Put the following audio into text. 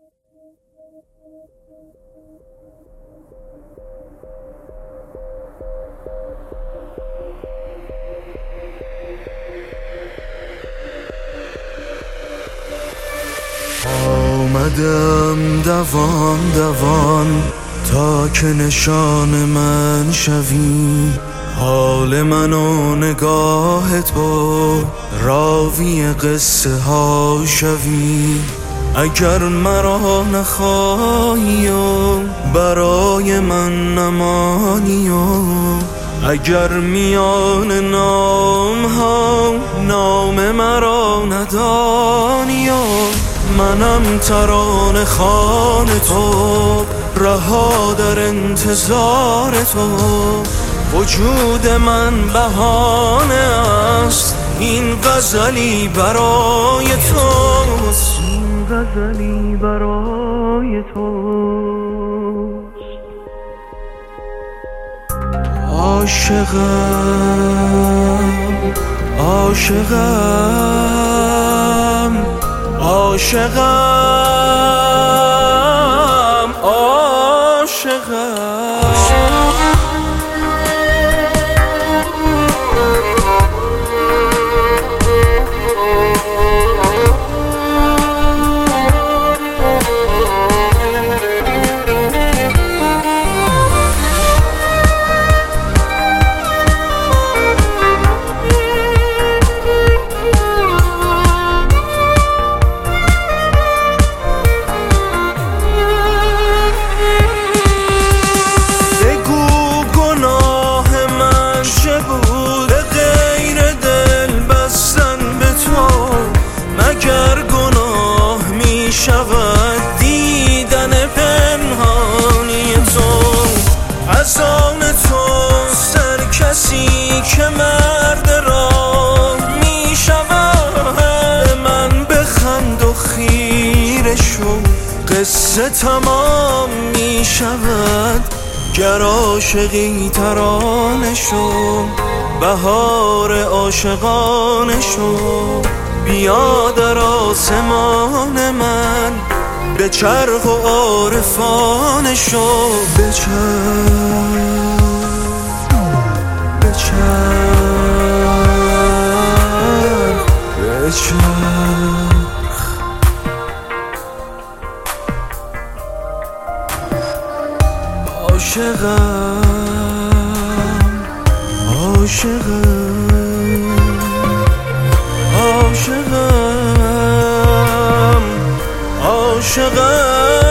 آمدم دوان دوان تا که نشان من شوی، حال من و نگاه تو راوی قصه ها شوی. اگر مرا نخواهی و برای من نمانی و اگر میان نام ها نام مرا ندانی و منم ترانه خوان تو رها در انتظار تو. وجود من بهانه است، این غزلی برای توست، این غزلی برای توست. عاشقم عاشقم عاشقم عاشقم. شود دیدن پنهانی تو از آن تو سر کسی که مرد راه می شود. من بخند و خیره شو قصه تمام می شود. گر عاشقی ترانه شو بهار عاشقانه شو. بیا در آسمان من به چرخ و عارفانه شو. بچرخ بچرخ بچرخ. عاشقم عاشقم عاشقم عاشقم.